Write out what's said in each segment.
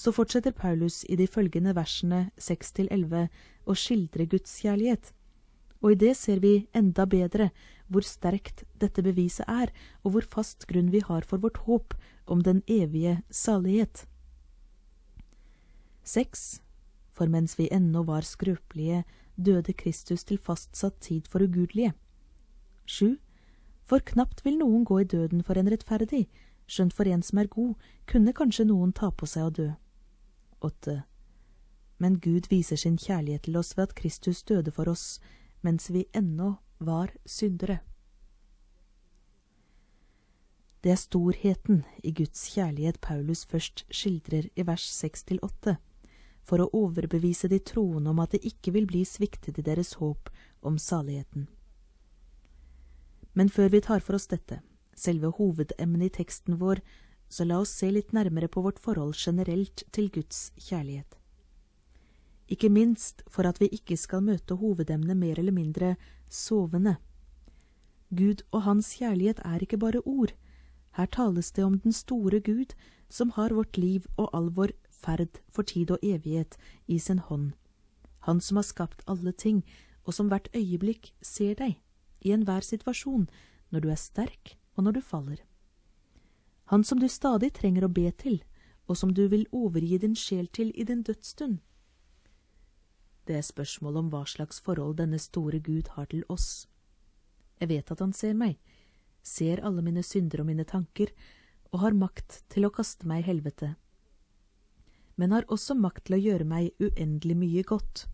så fortsetter Paulus i de følgende versene 6-11 å skildre Guds kjærlighet. Og i det ser vi enda bedre hvor sterkt dette beviset er, og hvor fast grunn vi har for vårt håp om den evige salighet. 6. For mens vi ennå var skrøpelige, døde Kristus til fastsatt tid for ugudelige. 7. For knapt vil noen gå i døden for en rettferdig, skjønt for en som er god, kunne kanskje noen ta på seg å dø. 8. Men Gud viser sin kjærlighet til oss ved at Kristus døde for oss, mens vi ennå var syndere. Det er storheten i Guds kjærlighet Paulus først skildrer i vers 6-8, for å overbevise de troende om at det ikke vil bli sviktet i deres håp om saligheten. Men før vi tar for oss dette, selve hovedemnet i teksten vår, så la oss se litt nærmere på vårt forhold generelt til Guds kjærlighet. Ikke minst for at vi ikke skal møte hovedemnet mer eller mindre sovende. Gud og hans kjærlighet er ikke bare ord. Her tales det om den store Gud, som har vårt liv og all vår ferd for tid og evighet i sin hånd. Han som har skapt alle ting, og som hvert øyeblikk ser deg, i enhver situasjon, når du er sterk og når du faller. Han som du stadig trenger å be til, og som du vil overgi din sjel til i din dødsstund. Det er spørsmål om hva slags forhold denne store Gud har til oss. Jeg vet at han ser meg, ser alle mine synder og mine tanker, og har makt til å kaste meg i helvete. Men har også makt til å gjøre meg uendelig mye godt.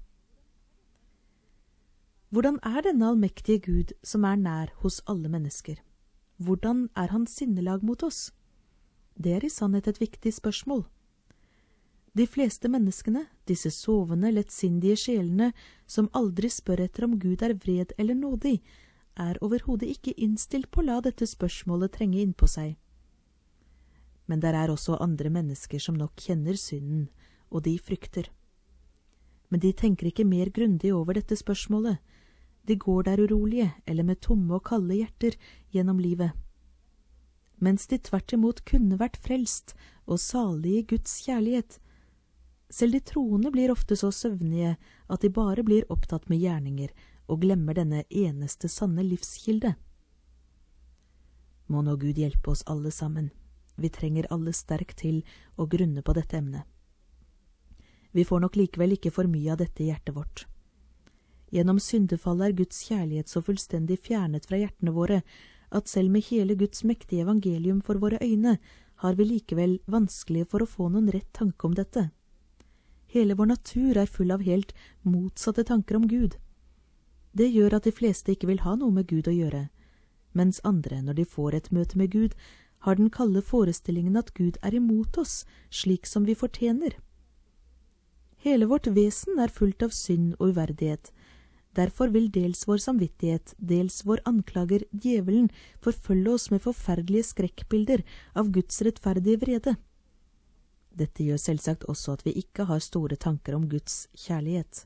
Hvordan er denne allmektige Gud som er nær hos alle mennesker? Hvordan er hans sinnelag mot oss? Det er i sannhet et viktig spørsmål. De fleste menneskene, disse sovende, lettsindige sjelene, som aldri spør etter om Gud er vred eller nådig, er overhodet ikke innstilt på å la dette spørsmålet trenge inn på seg. Men der er også andre mennesker som nok kjenner synden, og de frykter. Men de tenker ikke mer grundig over dette spørsmålet. De går der urolige, eller med tomme og kalde hjerter gjennom livet. Mens de tvert imot kunne vært frelst og salige i Guds kjærlighet. Selv de troende blir ofte så søvnige at de bare blir opptatt med gjerninger og glemmer denne eneste sanne livskilde. Må nå Gud hjelpe oss alle sammen. Vi trenger alle sterkt til å grunne på dette emnet. Vi får nok likevel ikke for mye av dette i hjertet vårt. Gjennom syndefallet er Guds kjærlighet så fullstendig fjernet fra hjertene våre, at selv med hele Guds mektige evangelium for våre øyne, har vi likevel vanskelig for å få noen rett tanke om dette. Hele vår natur er full av helt motsatte tanker om Gud. Det gjør at de fleste ikke vil ha noe med Gud å gjøre, mens andre, når de får et møte med Gud, har den kalde forestillingen at Gud er imot oss, slik som vi fortjener. Hele vårt vesen er fullt av synd og uverdighet. Derfor vil dels vår samvittighet, dels vår anklager, djevelen, forfølge oss med forferdelige skrekkbilder av Guds rettferdige vrede. Dette gjør selvsagt også at vi ikke har store tanker om Guds kjærlighet.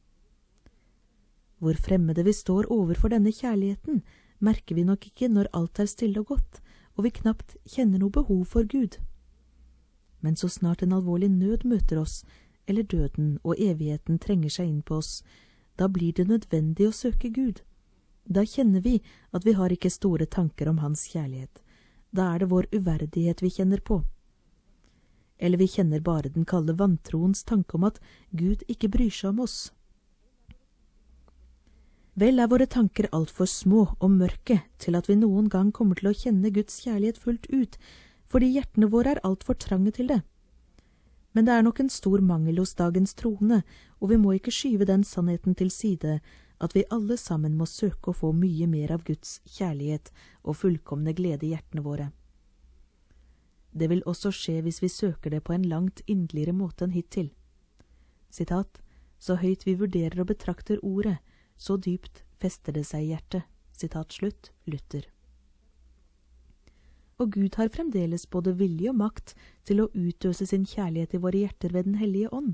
Hvor fremmede vi står overfor denne kjærligheten, merker vi nok ikke når alt er stille og godt, og vi knapt kjenner noe behov for Gud. Men så snart en alvorlig nød møter oss, eller døden og evigheten trenger seg inn på oss, da blir det nødvendig å søke Gud. Da kjenner vi at vi har ikke store tanker om hans kjærlighet. Da er det vår uverdighet vi kjenner på. Eller vi kjenner bare den kalde vantroens tanke om at Gud ikke bryr seg om oss. Vel er våre tanker alt for små og mørke til at vi noen gang kommer til å kjenne Guds kjærlighet fullt ut, fordi hjertene våre er alt for trange til det. Men det er nok en stor mangel hos dagens troende, og vi må ikke skyve den sannheten til side, at vi alle sammen må søke å få mye mer av Guds kjærlighet og fullkomne glede i hjertene våre. Det vil også skje hvis vi søker det på en langt inderligere måte enn hittil. Sitat, så høyt vi vurderer og betrakter ordet, så dypt fester det seg i hjertet. Sitat slutt, Luther. Og Gud har fremdeles både vilje og makt til å utøse sin kjærlighet i våre hjerter ved den hellige ånd.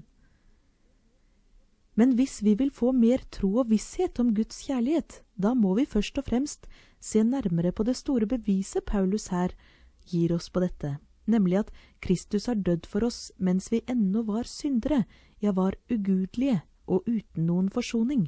Men hvis vi vil få mer tro og visshet om Guds kjærlighet, da må vi først og fremst se nærmere på det store beviset Paulus her gir oss på dette, nemlig at Kristus har dødd for oss mens vi ennå var syndere, ja, var ugudelige og uten noen forsoning.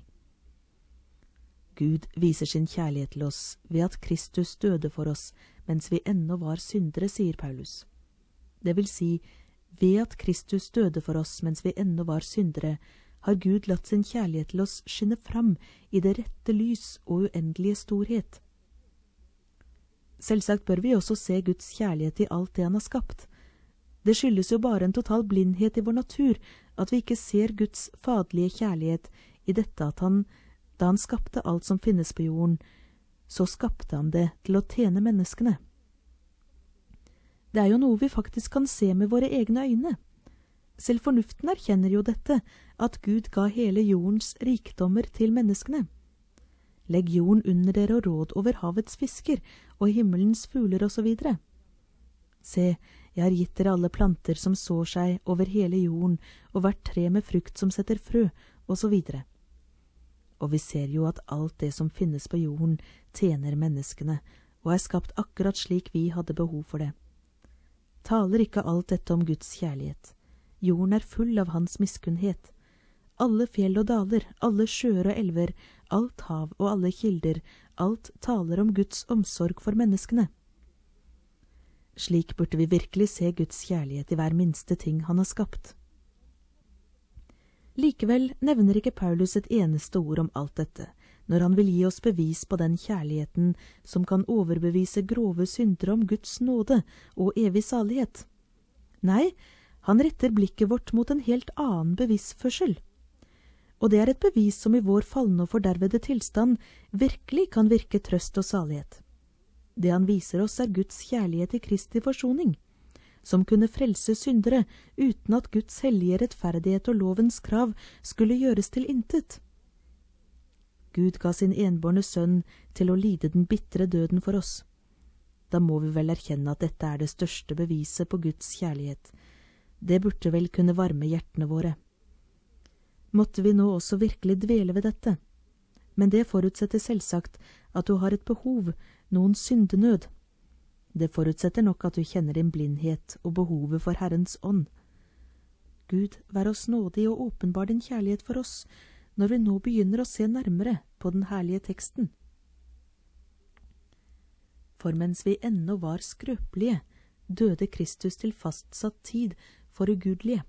Gud viser sin kjærlighet til oss ved at Kristus døde for oss mens vi ennå var syndere, sier Paulus. Det vil si, ved at Kristus døde for oss mens vi ennå var syndere, har Gud latt sin kjærlighet til oss skinne fram i det rette lys og uendelige storhet. Selvsagt bør vi også se Guds kjærlighet i alt det han har skapt. Det skyldes jo bare en total blindhet i vår natur at vi ikke ser Guds faderlige kjærlighet i dette at han, da han skapte alt som finnes på jorden, så skapte han det til å tjene menneskene. Det er jo noe vi faktisk kan se med våre egne øyne. Selv fornuften erkjenner jo dette, at Gud ga hele jordens rikdommer til menneskene. Legg jorden under dere og råd over havets fisker og himmelens fugler og så videre. Se, jeg har gitt dere alle planter som sår seg over hele jorden, og hvert tre med frukt som setter frø, og så videre. Og vi ser jo at alt det som finnes på jorden tjener menneskene, og er skapt akkurat slik vi hadde behov for det. Taler ikke alt dette om Guds kjærlighet? Jorden er full av hans miskunnhet. Alle fjell og daler, alle sjøer og elver, alt hav og alle kilder, alt taler om Guds omsorg for menneskene. Slik burde vi virkelig se Guds kjærlighet i hver minste ting han har skapt. Likevel nevner ikke Paulus et eneste ord om alt dette, når han vil gi oss bevis på den kjærligheten som kan overbevise grove syndere om Guds nåde og evig salighet. Nei, han retter blikket vårt mot en helt annen bevisførsel. Og det er et bevis som i vår falne og fordervede tilstand virkelig kan virke trøst og salighet. Det han viser oss er Guds kjærlighet i Kristi forsoning, som kunne frelse syndere uten at Guds hellige rettferdighet og lovens krav skulle gjøres til intet. Gud ga sin enbårne sønn til å lide den bitre døden for oss. Da må vi vel erkjenne at dette er det største beviset på Guds kjærlighet. Det burde vel kunne varme hjertene våre. Måtte vi nå også virkelig dvele ved dette. Men det forutsetter selvsagt at du har et behov, noen syndenød. Det forutsetter nok at du kjenner din blindhet og behovet for Herrens ånd. Gud, vær oss nådig og åpenbar din kjærlighet for oss, når vi nå begynner å se nærmere på den herlige teksten. For mens vi ennå var skrøpelige, døde Kristus til fastsatt tid for ugudelige.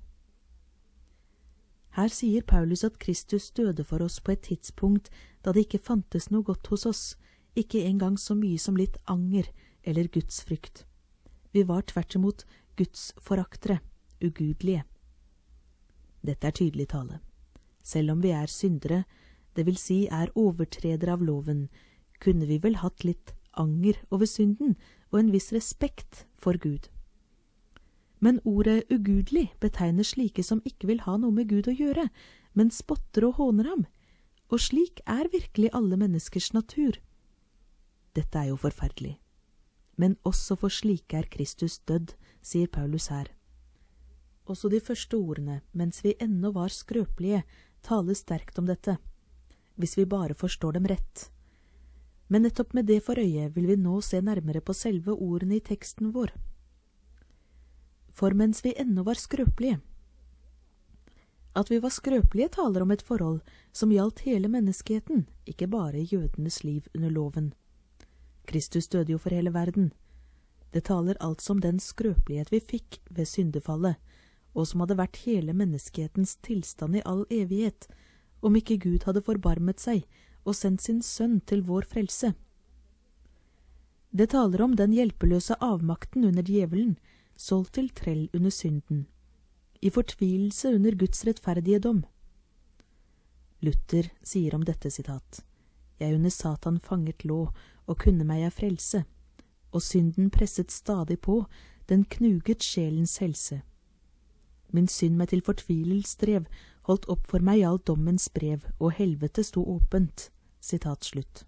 Her sier Paulus at Kristus døde for oss på et tidspunkt da det ikke fantes noe godt hos oss, ikke engang så mye som litt anger eller Guds frykt. Vi var tvert imot Guds foraktere, ugudelige. Dette er tydelig tale. Selv om vi er syndere, det vil si er overtredere av loven, kunne vi vel hatt litt anger over synden og en viss respekt for Gud. Men ordet ugudelig betegner slike som ikke vil ha noe med Gud å gjøre, men spotter og håner ham, og slik er virkelig alle menneskers natur. Dette er jo forferdelig. Men også for slike er Kristus dødd, sier Paulus her. Også de første ordene, mens vi ennå var skrøpelige, taler sterkt om dette, hvis vi bare forstår dem rett. Men nettopp med det for øye vil vi nå se nærmere på selve ordene i teksten vår. For mens vi ennå var skrøpelige. At vi var skrøpelige taler om et forhold som gjaldt hele menneskeheten, ikke bare jødenes liv under loven. Kristus døde jo for hele verden. Det taler altså om den skrøpelighet vi fikk ved syndefallet, og som hadde vært hele menneskehetens tilstand i all evighet, om ikke Gud hadde forbarmet seg og sendt sin sønn til vår frelse. Det taler om den hjelpeløse avmakten under djevelen, solgt til trell under synden, i fortvilelse under Guds rettferdige dom. Luther sier om dette sitat: «Jeg under Satan fanget lå, og kunne meg av frelse, og synden presset stadig på, den knuget sjelens helse. Min synd meg til fortvilelse drev, holdt opp for meg alt dommens brev, og helvete sto åpent.» Sitat slutt.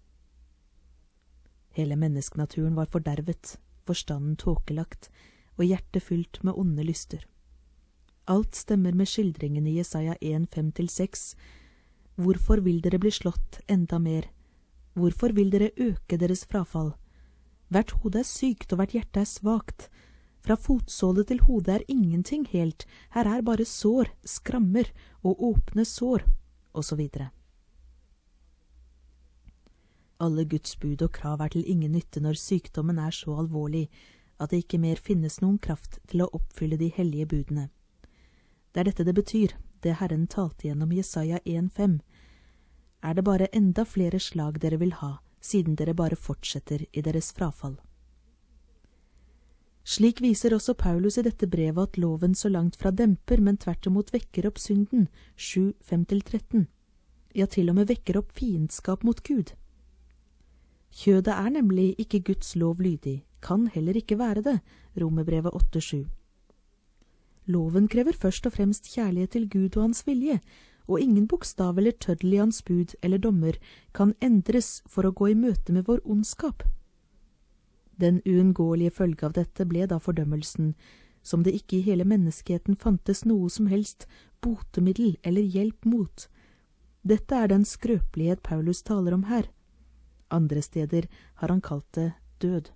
Hele menneskenaturen var fordervet, forstanden tåkelagt, og hjertet fylt med onde lyster. Alt stemmer med skildringen i Jesaja 1:5-6. Hvorfor vil dere bli slått enda mer? Hvorfor vil dere øke deres frafall? Hvert hode er sykt, og hvert hjerte er svagt. Fra fotsåle til hode er ingenting helt, her er bare sår, skrammer og åpne sår, og så videre. Alle Guds bud og krav er til ingen nytte når sykdommen er så alvorlig at det ikke mer finnes noen kraft til å oppfylle de hellige budene. Det er dette det betyr, det Herren talte gjennom Jesaja 1,5. Er det bare enda flere slag dere vil ha, siden dere bare fortsetter i deres frafall? Slik viser også Paulus i dette brevet at loven så langt fra demper, men tvert imot vekker opp synden, 7:5-13. Ja, til og med vekker opp fiendskap mot Gud. Kjødet er nemlig ikke Guds lov lydig, kan heller ikke være det, Romerbrevet 8:7. Loven krever først og fremst kjærlighet til Gud og hans vilje, og ingen bokstav eller tøddel i hans bud eller dommer kan endres for å gå i møte med vår ondskap. Den uunngåelige følge av dette ble da fordømmelsen, som det ikke i hele menneskeheten fantes noe som helst botemiddel eller hjelp mot. Dette er den skrøpelighet Paulus taler om her. Andre steder har han kalt det død.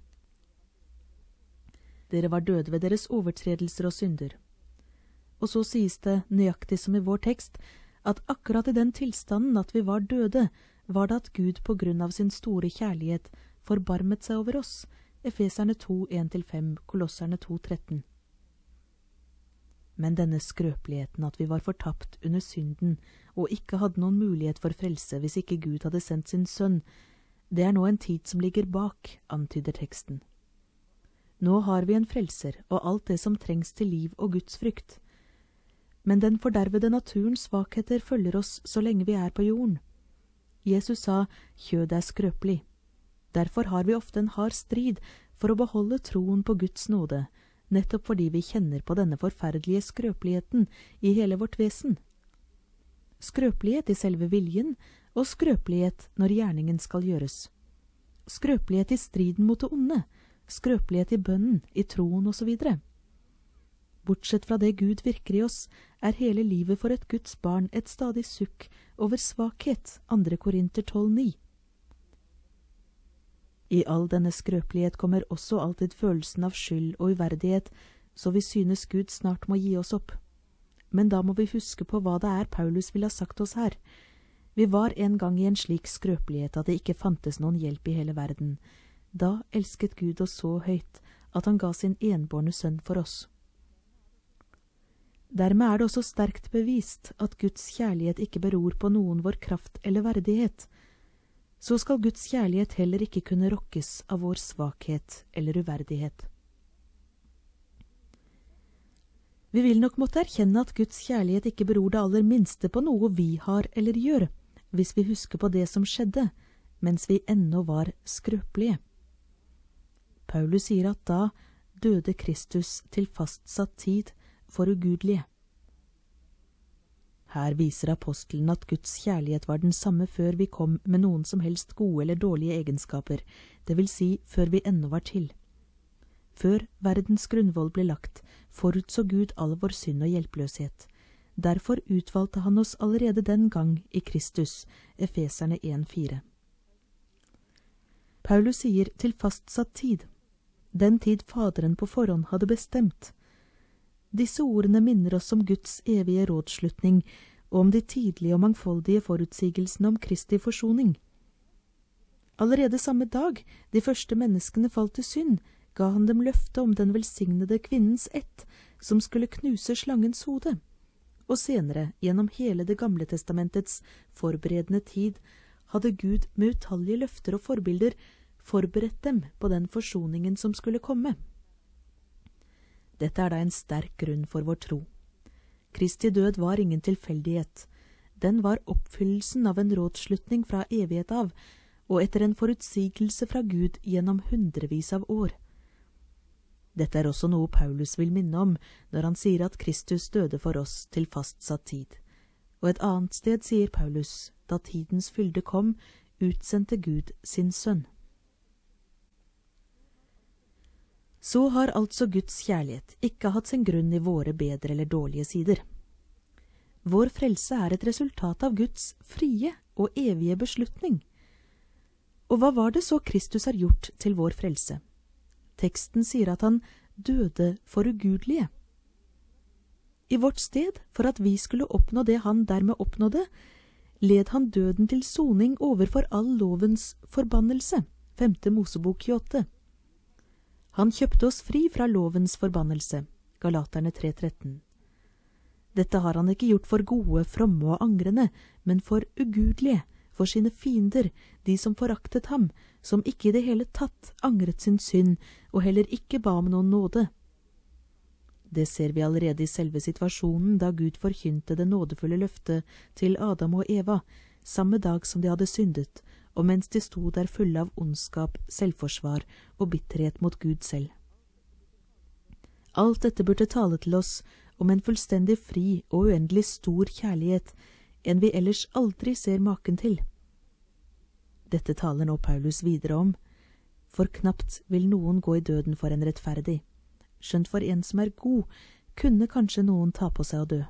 Dere var døde ved deres overtredelser og synder. Og så sies det, nøyaktig som i vår tekst, at akkurat i den tilstanden at vi var døde, var det at Gud på grunn av sin store kjærlighet forbarmet seg over oss. Efeserne 2:1-5, Kolosserne 2:13. Men denne skrøpeligheten at vi var fortapt under synden og ikke hadde noen mulighet for frelse hvis ikke Gud hadde sendt sin sønn, det er nå en tid som ligger bak, antyder teksten. Nå har vi en frelser og alt det som trengs til liv og Guds frykt. Men den fordervede naturens svakheter følger oss så lenge vi er på jorden. Jesus sa, kjødet er skrøpelig. Derfor har vi ofte en hard strid for å beholde troen på Guds nåde, nettopp fordi vi kjenner på denne forferdelige skrøpeligheten i hele vårt vesen. Skrøpelighet i selve viljen, og skrøpelighet når gjerningen skal gjøres. Skrøpelighet i striden mot det onde, skrøpelighet i bønnen, i troen osv. Bortsett fra det Gud virker i oss, er hele livet for et Guds barn et stadig sukk over svakhet, 2. Korinter 12,9. I all denne skrøpelighet kommer også alltid følelsen av skyld og uverdighet, så vi synes Gud snart må gi oss opp. Men da må vi huske på hva det er Paulus vil ha sagt oss her. Vi var en gang i en slik skrøpelighet at det ikke fantes noen hjelp i hele verden. Da elsket Gud oss så høyt at han ga sin enbårne sønn for oss. Dermed er det også sterkt bevist at Guds kjærlighet ikke beror på noen vår kraft eller verdighet. Så skal Guds kjærlighet heller ikke kunne rokkes av vår svakhet eller uverdighet. Vi vil nok måtte erkjenne at Guds kjærlighet ikke beror det aller minste på noe vi har eller gjør, hvis vi husker på det som skjedde, mens vi ennå var skrøpelige. Paulus sier at da døde Kristus til fastsatt tid for ugudelige. Her viser apostelen at Guds kjærlighet var den samme før vi kom med noen som helst gode eller dårlige egenskaper, det vil si før vi ennå var til. Før verdens grunnvoll ble lagt, forutså Gud all vår synd og hjelpeløshet. Derfor utvalgte han oss allerede den gang i Kristus, Efeserne 1,4. Paulus sier til fastsatt tid, den tid Faderen på forhånd hadde bestemt. Disse ordene minner oss om Guds evige rådslutning og om de tidlige og mangfoldige forutsigelsene om Kristi forsoning. Allerede samme dag de første menneskene falt i synd, ga han dem løfte om den velsignede kvinnens ett, som skulle knuse slangens hode. Og senere, gjennom hele Det gamle testamentets forberedende tid, hadde Gud med utallige løfter og forbilder forberedt dem på den forsoningen som skulle komme. Dette er da en sterk grunn for vår tro. Kristi død var ingen tilfeldighet. Den var oppfyllelsen av en rådslutning fra evighet av, og etter en forutsigelse fra Gud gjennom hundrevis av år. Dette er også noe Paulus vil minne om når han sier at Kristus døde for oss til fastsatt tid. Og et annet sted sier Paulus, da tidens fylde kom, utsendte Gud sin sønn. Så har altså Guds kjærlighet ikke hatt sin grunn i våre bedre eller dårlige sider. Vår frelse er et resultat av Guds frie og evige beslutning. Og hva var det så Kristus har gjort til vår frelse? Teksten sier at han døde for ugudelige. I vårt sted, for at vi skulle oppnå det han dermed oppnådde, led han døden til soning overfor all lovens forbannelse. 5. Mosebok 28. Han kjøpte oss fri fra lovens forbannelse. Galaterne 3:13. Dette har han ikke gjort for gode, fromme og angrende, men for ugudelige, for sine fiender, de som foraktet ham, som ikke i det hele tatt angret sin synd, og heller ikke ba om noen nåde. Det ser vi allerede i selve situasjonen da Gud forkynte det nådefulle løftet til Adam og Eva, samme dag som de hadde syndet, og mens de sto der fulle av ondskap, selvforsvar og bitterhet mot Gud selv. Alt dette burde tale til oss om en fullstendig fri og uendelig stor kjærlighet, en vi ellers aldri ser maken til. Dette taler nå Paulus videre om, for knapt vil noen gå i døden for en rettferdig. Skjønt for en som er god, kunne kanskje noen ta på seg å dø.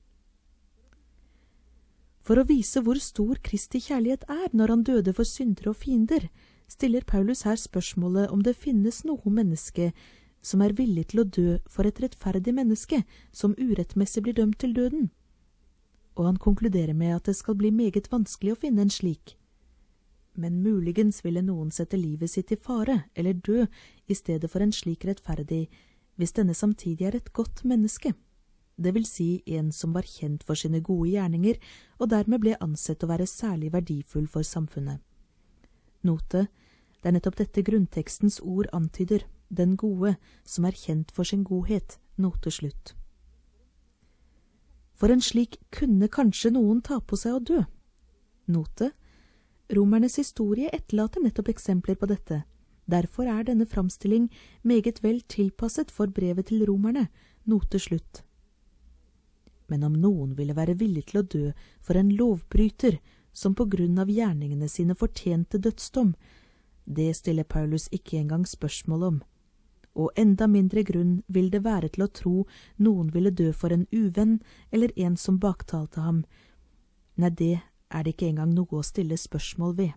For å vise hvor stor Kristi kjærlighet er når han døde for syndere og fiender, stiller Paulus her spørsmålet om det finnes noe menneske som er villig til å dø for et rettferdig menneske som urettmessig blir dømt til døden. Og han konkluderer med at det skal bli meget vanskelig å finne en slik. Men muligens ville noen sette livet sitt i fare eller dø i stedet for en slik rettferdig, hvis denne samtidig er et godt menneske. Det vil si en som var kjent for sine gode gjerninger, og dermed ble ansett å være særlig verdifull for samfunnet. Note, det er nettopp dette grunntekstens ord antyder, den gode som er kjent for sin godhet. Note slutt. For en slik kunne kanskje noen ta på seg å dø. Note, romernes historie etterlater nettopp eksempler på dette. Derfor er denne framstilling meget vel tilpasset for brevet til romerne. Note slutt. Men om noen ville være villig til å dø for en lovbryter som på grunn av gjerningene sine fortjente dødsdom, det stiller Paulus ikke engang spørsmål om. Og enda mindre grunn vil det være til å tro noen ville dø for en uvenn eller en som baktalte ham. Nei, det er det ikke engang noe å stille spørsmål ved.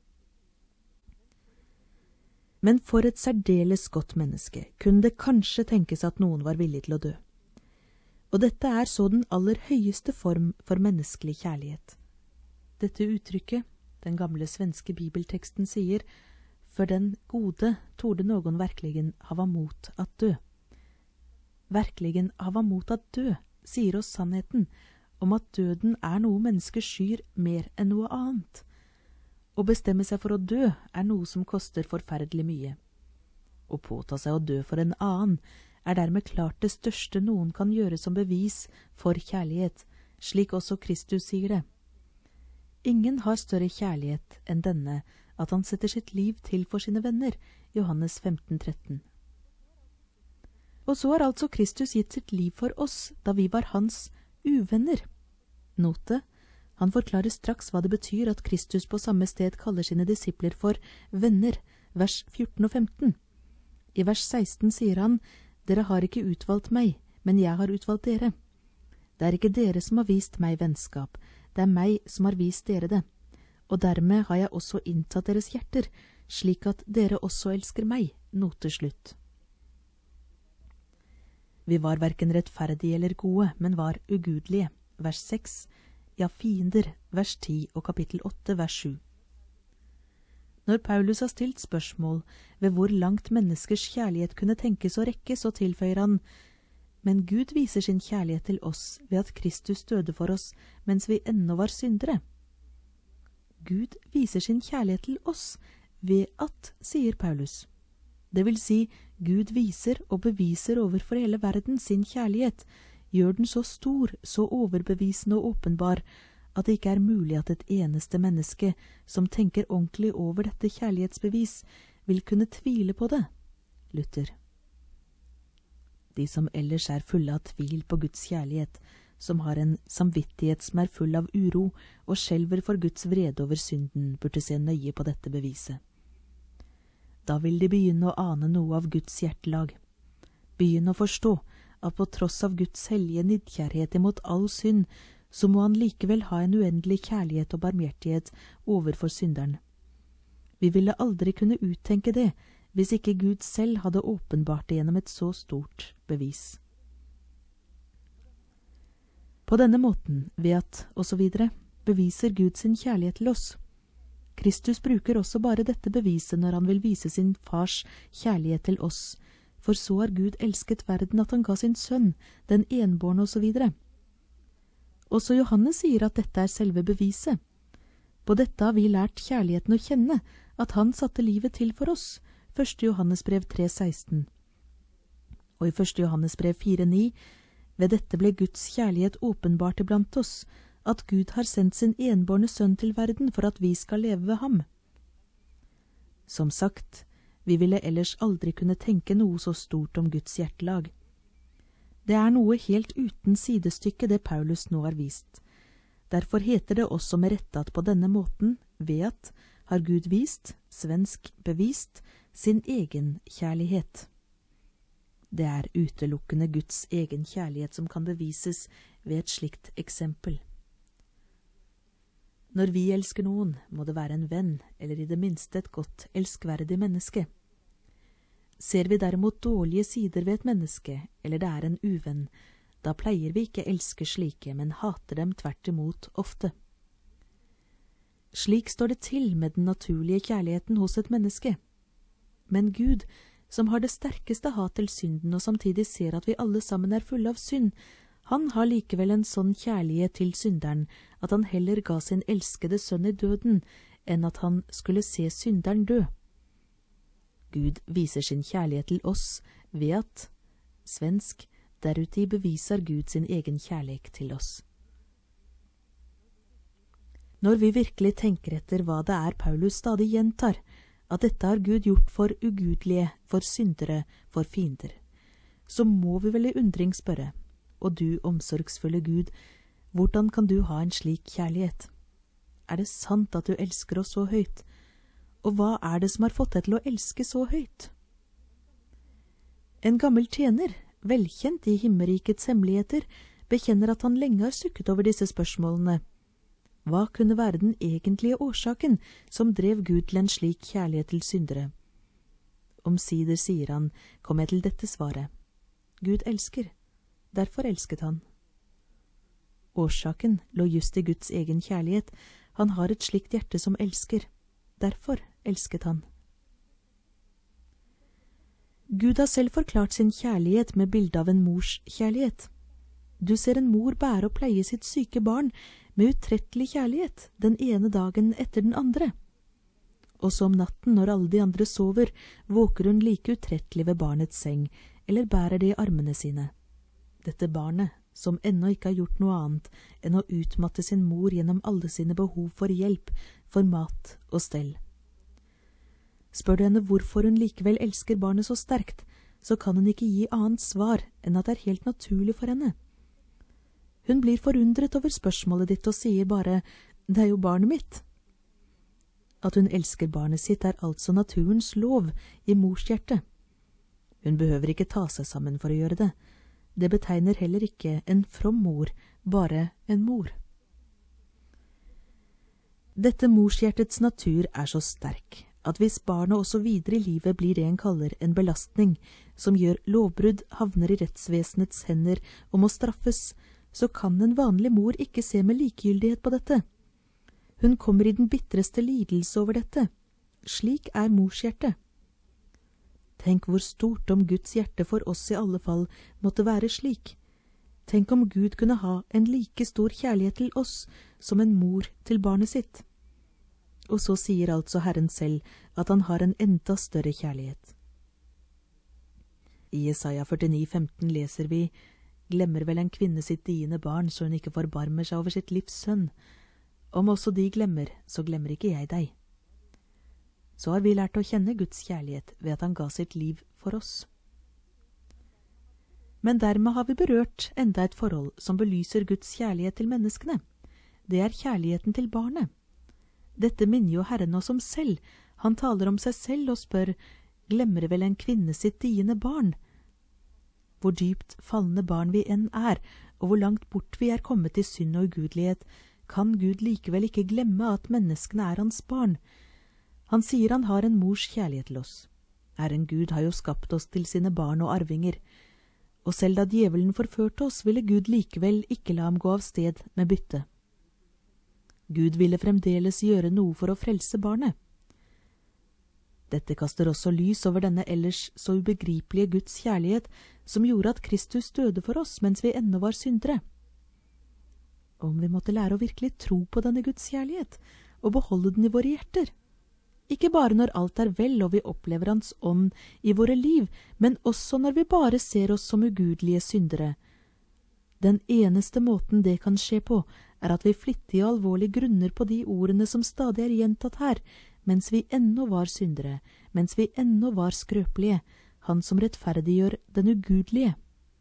Men for et særdeles godt menneske kunne det kanskje tenkes at noen var villig til å dø. Og dette er så den aller høyeste form for menneskelig kjærlighet. Dette uttrykket, den gamle svenske bibelteksten sier, for den gode torde noen verkligen hava mot at dø. Verkligen hava mot at dø, sier oss sannheten om at døden er noe mennesket skyr mer enn noe annet. Å bestemme seg for å dø er noe som koster forferdelig mye. Å påta seg å dø for en annen er dermed klart det største noen kan gjøre som bevis for kjærlighet, slik også Kristus sier det. Ingen har større kjærlighet enn denne, at han setter sitt liv til for sine venner, Johannes 15:13. Og så har altså Kristus gitt sitt liv for oss, da vi var hans uvenner. Note, han forklarer straks hva det betyr at Kristus på samme sted kaller sine disipler for venner, vers 14 og 15. I vers 16 sier han, dere har ikke utvalgt meg, men jeg har utvalgt dere. Det er ikke dere som har vist meg vennskap, det er meg som har vist dere det. Og dermed har jeg også inntatt deres hjerter, slik at dere også elsker meg. Note slutt. Vi var hverken rettferdige eller gode, men var ugudelige. Vers 6, ja, fiender, vers 10 og kapittel 8, vers 7. Når Paulus har stilt spørsmål ved hvor langt menneskers kjærlighet kunne tenkes å rekke, så tilføyer han, men Gud viser sin kjærlighet til oss ved at Kristus døde for oss mens vi ennå var syndere. Gud viser sin kjærlighet til oss ved at, sier Paulus. Det vil si, Gud viser og beviser overfor hele verden sin kjærlighet, gjør den så stor, så overbevisende og åpenbar, at det ikke er mulig at et eneste menneske som tenker ordentlig over dette kjærlighetsbevis, vil kunne tvile på det. Luther. De som ellers er fulle av tvil på Guds kjærlighet, som har en samvittighet som er full av uro og skjelver for Guds vrede over synden, burde se nøye på dette beviset. Da vil de begynne å ane noe av Guds hjertelag. Begynne å forstå at på tross av Guds hellige nidkjærhet imot all synd, så må han likevel ha en uendelig kjærlighet og barmhjertighet overfor synderen. Vi ville aldri kunne uttenke det hvis ikke Gud selv hadde åpenbart det gjennom et så stort bevis. På denne måten, ved at, og så videre, beviser Gud sin kjærlighet til oss. Kristus bruker også bare dette beviset når han vil vise sin fars kjærlighet til oss, for så har Gud elsket verden at han ga sin sønn, den enbårne og så videre. Også Johannes sier at dette er selve beviset. På dette har vi lært kjærligheten å kjenne, at han satte livet til for oss. 1. Johannesbrev 3,16. Og i 1. Johannesbrev 4,9, ved dette ble Guds kjærlighet åpenbart iblant oss, at Gud har sendt sin enbårne sønn til verden for at vi skal leve ved ham. Som sagt, vi ville ellers aldri kunne tenke noe så stort om Guds hjertelag. Det er noe helt uten sidestykke det Paulus nå har vist. Derfor heter det også med rette at på denne måten, ved at, har Gud vist, svensk bevist, sin egen kjærlighet. Det er utelukkende Guds egen kjærlighet som kan bevises ved et slikt eksempel. Når vi elsker noen, må det være en venn, eller i det minste et godt, elskverdig menneske. Ser vi derimot dårlige sider ved et menneske, eller det er en uvenn, da pleier vi ikke elske slike, men hater dem tvert imot ofte. Slik står det til med den naturlige kjærligheten hos et menneske. Men Gud, som har det sterkeste hat til synden og samtidig ser at vi alle sammen er fulle av synd, han har likevel en sånn kjærlighet til synderen at han heller ga sin elskede sønn i døden, enn at han skulle se synderen dø. Gud viser sin kjærlighet til oss ved at, svensk, deruti beviser Gud sin egen kjærlighet til oss. Når vi virkelig tenker etter hva det er Paulus stadig gjentar, at dette har Gud gjort for ugudelige, for syndere, for fiender, så må vi vel i undring spørre, og du omsorgsfulle Gud, hvordan kan du ha en slik kjærlighet? Er det sant at du elsker oss så høyt? Og hva er det som har fått deg til å elske så høyt? En gammel tjener, velkjent i himmerikets hemmeligheter, bekjenner at han lenge har sukket over disse spørsmålene. Hva kunne være den egentlige årsaken som drev Gud til en slik kjærlighet til syndere? Omsider sier han, kom jeg til dette svaret. Gud elsker, derfor elsket han. Årsaken lå just i Guds egen kjærlighet. Han har et slikt hjerte som elsker. Derfor elsket han. Gud har selv forklart sin kjærlighet med bilde av en mors kjærlighet. Du ser en mor bære og pleie sitt syke barn med utrettelig kjærlighet den ene dagen etter den andre. Også om natten når alle de andre sover, våker hun like utrettelig ved barnets seng, eller bærer det i armene sine. Dette barnet, som ennå ikke har gjort noe annet enn å utmatte sin mor gjennom alle sine behov for hjelp, for mat og stell. Spør du henne hvorfor hun likevel elsker barnet så sterkt, så kan hun ikke gi annet svar enn at det er helt naturlig for henne. Hun blir forundret over spørsmålet ditt og sier bare, det er jo barnet mitt. At hun elsker barnet sitt er altså naturens lov i mors hjerte. Hun behøver ikke ta seg sammen for å gjøre det. Det betegner heller ikke en from mor, bare en mor. Dette morshjertets natur er så sterk, at hvis barnet også videre i livet blir det en kaller en belastning, som gjør lovbrudd havner i rettsvesenets hender og må straffes, så kan en vanlig mor ikke se med likegyldighet på dette. Hun kommer i den bitreste lidelse over dette. Slik er morshjertet. Tenk hvor stort om Guds hjerte for oss i alle fall måtte være slik. Tenk om Gud kunne ha en like stor kjærlighet til oss som en mor til barnet sitt. Og så sier altså Herren selv at han har en enda større kjærlighet. I Jesaja 49,15 leser vi, glemmer vel en kvinne sitt diende barn så hun ikke forbarmer seg over sitt livs sønn. Om også de glemmer, så glemmer ikke jeg deg. Så har vi lært å kjenne Guds kjærlighet ved at han ga sitt liv for oss. Men dermed har vi berørt enda et forhold som belyser Guds kjærlighet til menneskene. Det er kjærligheten til barnet. Dette minner jo Herren oss om selv. Han taler om seg selv og spør, glemmer vel en kvinne sitt diende barn? Hvor dypt fallende barn vi enn er, og hvor langt bort vi er kommet i synd og ugudelighet, kan Gud likevel ikke glemme at menneskene er hans barn. Han sier han har en mors kjærlighet til oss. Herren Gud har jo skapt oss til sine barn og arvinger, og selv da djevelen forførte oss, ville Gud likevel ikke la ham gå av sted med bytte. Gud ville fremdeles gjøre noe for å frelse barnet. Dette kaster også lys over denne ellers så ubegripelige Guds kjærlighet, som gjorde at Kristus døde for oss mens vi ennå var syndere. Om vi måtte lære å virkelig tro på denne Guds kjærlighet, og beholde den i våre hjerter. Ikke bare når alt er vel og vi opplever Hans ånd i våre liv, men også når vi bare ser oss som ugudelige syndere. Den eneste måten det kan skje på, er at vi flittig og alvorlig grunner på de ordene som stadig er gjentatt her, mens vi ennå var syndere, mens vi ennå var skrøpelige, Han som rettferdiggjør den ugudelige.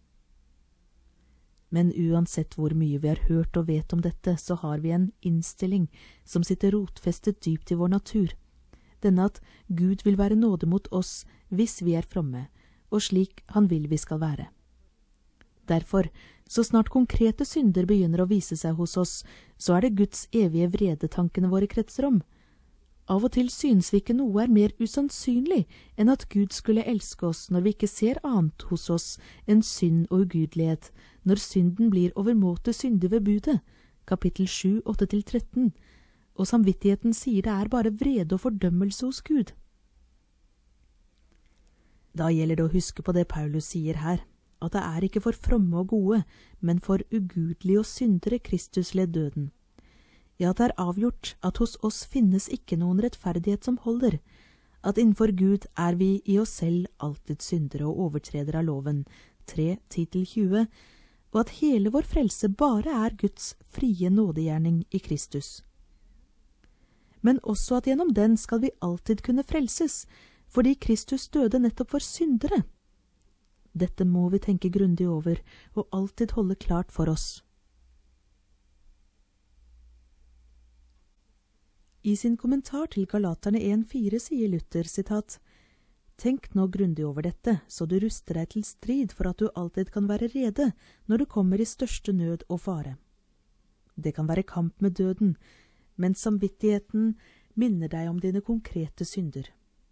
Men uansett hvor mye vi har hørt og vet om dette, så har vi en innstilling som sitter rotfestet dypt i vår natur. Denne at Gud vil være nåde mot oss hvis vi er fromme, og slik Han vil vi skal være. Derfor, så snart konkrete synder begynner å vise seg hos oss, så er det Guds evige vredetankene våre kretser om. Av og til synes vi ikke noe er mer usannsynlig enn at Gud skulle elske oss når vi ikke ser annet hos oss enn synd og ugudelighet, når synden blir overmåte syndig ved budet, kapittel 7, 8-13, og samvittigheten sier det er bare vrede og fordømmelse hos Gud. Da gjelder det å huske på det Paulus sier her, at det er ikke for fromme og gode, men for ugudelige og syndere Kristus led døden. Ja, at det er avgjort at hos oss finnes ikke noen rettferdighet som holder, at innenfor Gud er vi i oss selv alltid syndere og overtredere av loven, 3, 10-20, og at hele vår frelse bare er Guds frie nådegjerning i Kristus. Men også at gjennom den skal vi alltid kunne frelses, fordi Kristus døde nettopp for syndere. Dette må vi tenke grundig over, og alltid holde klart for oss. I sin kommentar til Galaterne 1,4 sier Luther, sitat, «Tenk nå grundig over dette, så du ruster deg til strid for at du alltid kan være rede når du kommer i største nød og fare. Det kan være kamp med døden, men samvittigheten minner deg om dine konkrete synder.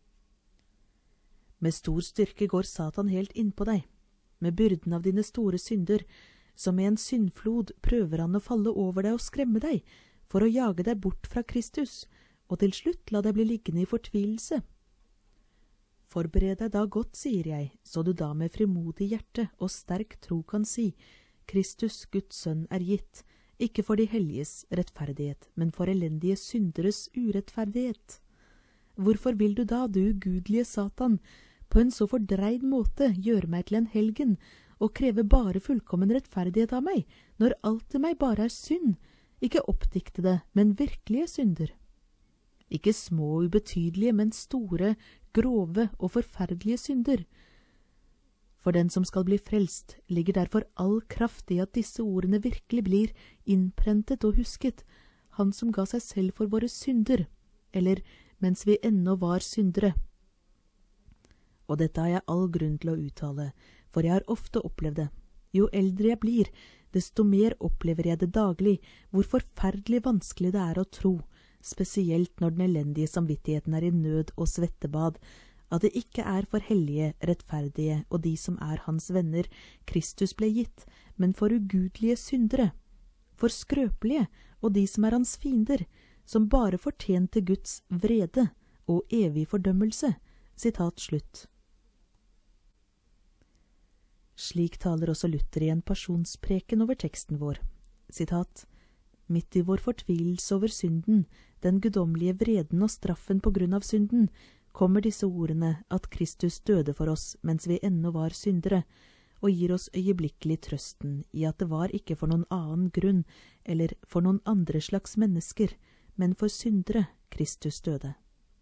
Med stor styrke går Satan helt innpå deg, med byrden av dine store synder, som med en syndflod prøver han å falle over deg og skremme deg, for å jage deg bort fra Kristus, og til slutt la deg bli liggende i fortvilelse. Forbered deg da godt, sier jeg, så du da med frimodig hjerte og sterk tro kan si, Kristus, Guds sønn, er gitt, ikke for de helliges rettferdighet, men for elendige synderes urettferdighet. Hvorfor vil du da, du ugudelige Satan, på en så fordreid måte gjøre meg til en helgen, og kreve bare fullkommen rettferdighet av meg, når alt i meg bare er synd, ikke oppdiktede, men virkelige synder. Ikke små og ubetydelige, men store, grove og forferdelige synder. For den som skal bli frelst, ligger derfor all kraft i at disse ordene virkelig blir innprentet og husket, han som ga seg selv for våre synder, eller mens vi ennå var syndere. Og dette har jeg all grunn til å uttale, for jeg har ofte opplevd det. Jo eldre jeg blir, desto mer opplever jeg det daglig, hvor forferdelig vanskelig det er å tro, spesielt når den elendige samvittigheten er i nød og svettebad, at det ikke er for hellige, rettferdige og de som er hans venner Kristus ble gitt, men for ugudelige syndere, for skrøpelige og de som er hans fiender, som bare fortjente Guds vrede og evig fordømmelse. Sitat slutt. Slik taler også Luther i en pasjonspreken over teksten vår. Sitat, «Midt i vår fortvilelse over synden, den guddommelige vreden og straffen på grunn av synden, kommer disse ordene at Kristus døde for oss mens vi ennå var syndere, og gir oss øyeblikkelig trøsten i at det var ikke for noen annen grunn eller for noen andre slags mennesker, men for syndere Kristus døde.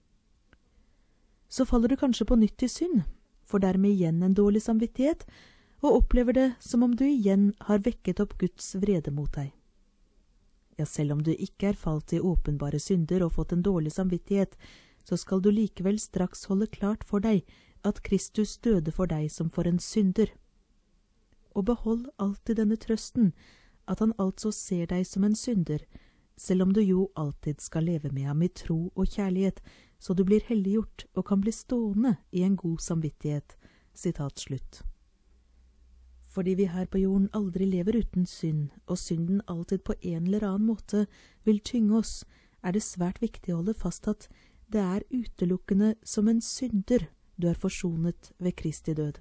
Så faller du kanskje på nytt i synd, for dermed igjen en dårlig samvittighet, og opplever det som om du igjen har vekket opp Guds vrede mot deg. Ja, selv om du ikke er falt i åpenbare synder og fått en dårlig samvittighet, så skal du likevel straks holde klart for deg at Kristus døde for deg som for en synder. Og behold alltid denne trøsten, at han altså ser deg som en synder, selv om du jo alltid skal leve med ham i tro og kjærlighet, så du blir helliggjort og kan bli stående i en god samvittighet. Sitat slutt. Fordi vi her på jorden aldri lever uten synd, og synden alltid på en eller annen måte vil tynge oss, er det svært viktig å holde fast at det er utelukkende som en synder du er forsonet ved Kristi død.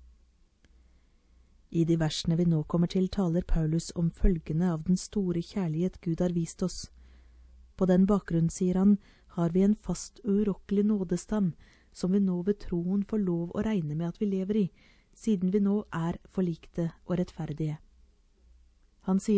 I de versene vi nå kommer til, taler Paulus om følgene av den store kjærlighet Gud har vist oss. På den bakgrunn, sier han, har vi en fast og urokkelig nådestand, som vi nå ved troen får lov å regne med at vi lever i, siden vi nå er forlikte og rettferdige. Han sier